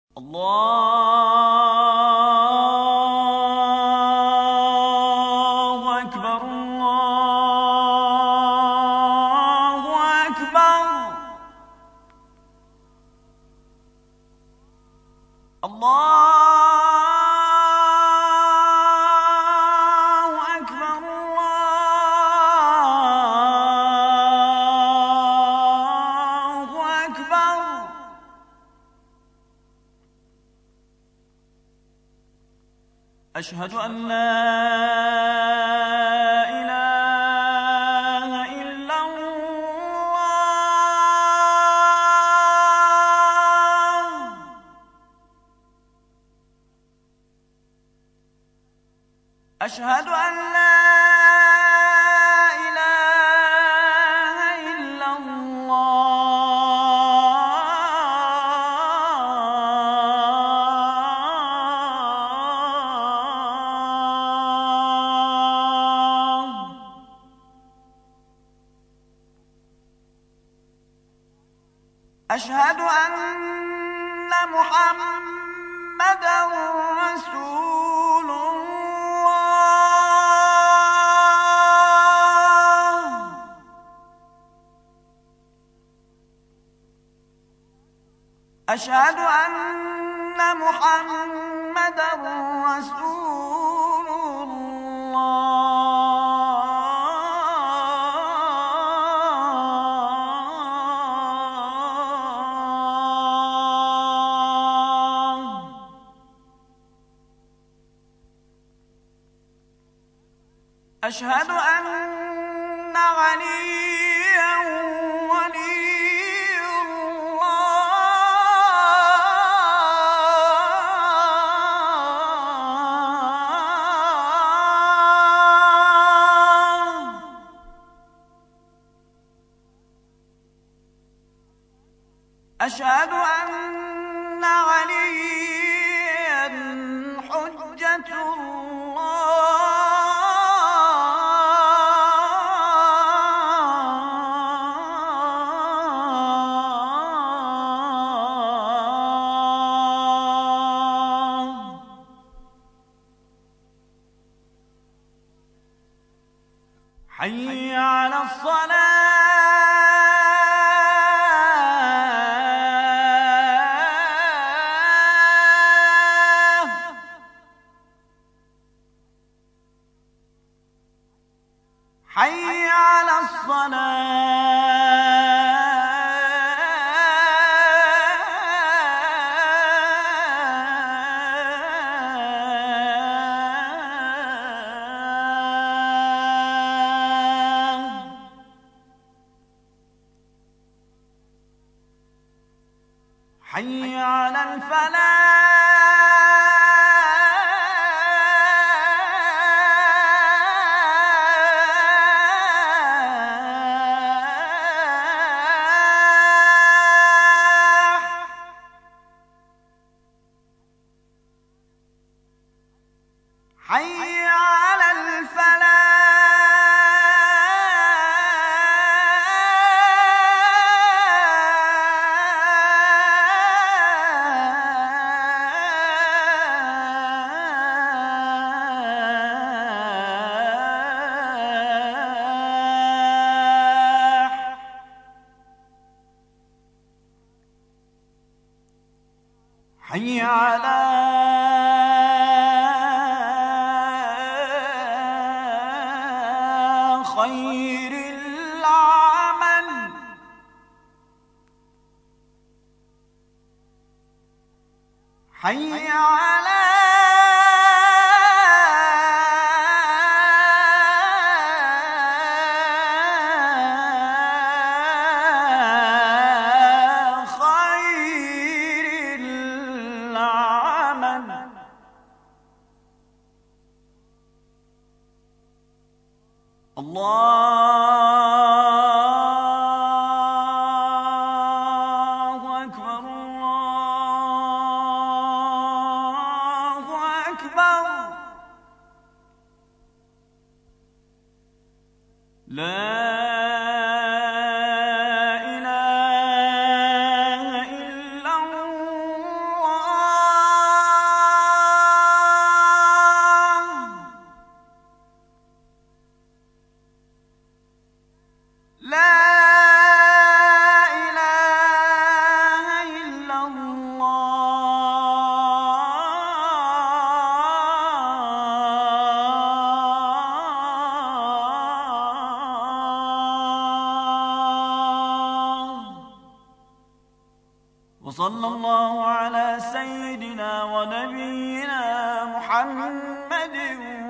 الله أكبر الله أكبر. الله أكبر الله أكبر. أشهد أن لا إله إلا الله. أشهد أن لا إله إلا الله. أشهد أن محمدًا رسول الله. أشهد أن محمدًا رسول الله. أشهد أن عليا ولي الله. أشهد أن عليا حجة الله. حي على الصلاة. حي على الصلاة. حي على الفلاح. حي على الفلاح. حي على خير العمل. حي على خير العمل. الله أكبر الله أكبر. لا إله إلا الله. وصلى الله على سيدنا ونبينا محمد